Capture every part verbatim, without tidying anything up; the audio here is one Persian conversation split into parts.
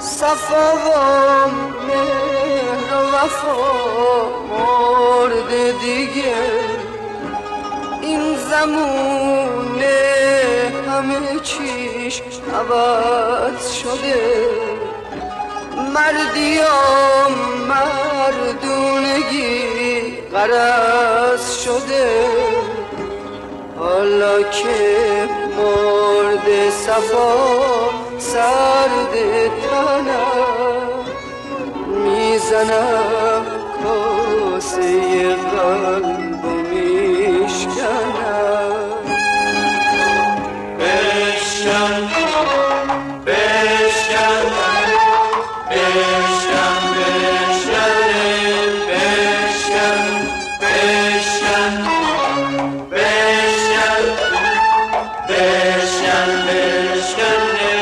صفا و مهر و وفا مرده دیگه، این زمونه همه چیش عوض شده، مردیام مردونگی غرض شده، حالا که مرده صفا سرد تنم، میزنم کاسه قلب و میشکنم. بشکن بشکن بشکن بشکن بشکن بشکن بشکن بشکن بشکن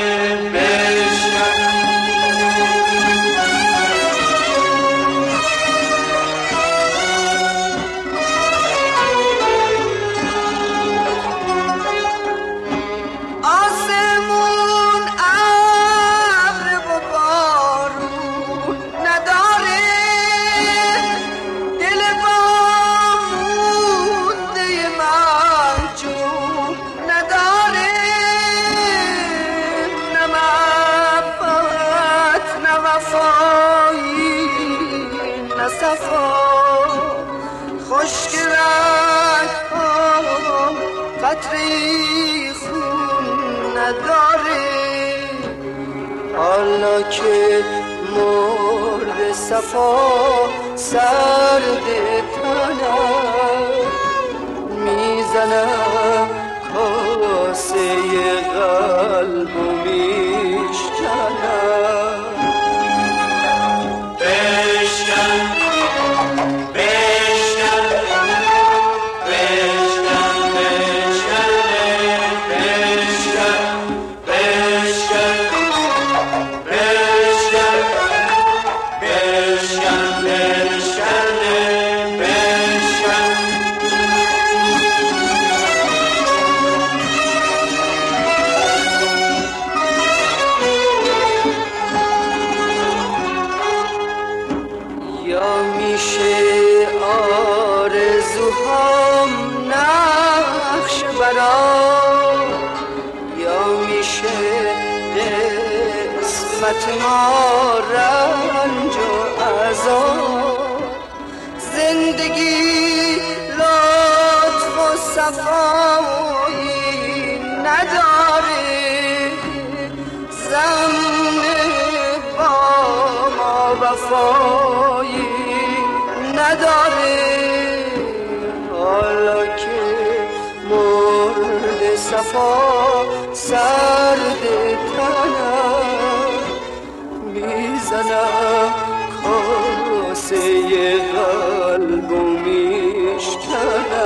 خشک رنگ‌هام قطره‌ای خون نداره، حالا که مرد صفا سرد تنم، میزنم کاسه قلب و میشکنم. بشکن یا میشه آرزوهام نقش برام، یا میشه قسمت ما رنج و عذاب، زندگی لطف و صفایی نداره، زمونه با ما وفایی نداره، حالا که مرد صفا سرد تنم، میزنم کاسه قلب و میشکنم.